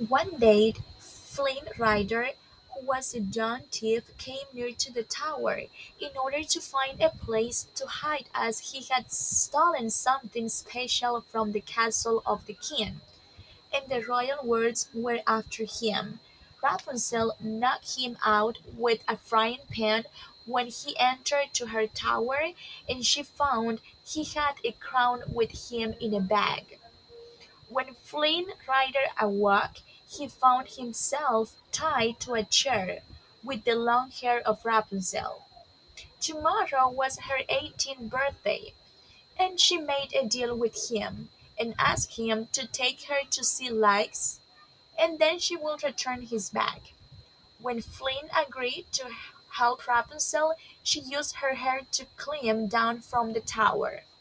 One day, Flynn Rider, who was a dawn thief, came near to the tower in order to find a place to hide as he had stolen something special from the castle of the king, and the royal wards were after him. Rapunzel knocked him out with a frying pan when he entered to her tower, and she found he had a crown with him in a bag. When Flynn Rider awoke, he found himself tied to a chair with the long hair of Rapunzel. Tomorrow was her 18th birthday, and she made a deal with him and asked him to take her to see lights, and then she would return his bag. When Flynn agreed to help Rapunzel, she used her hair to climb down from the tower.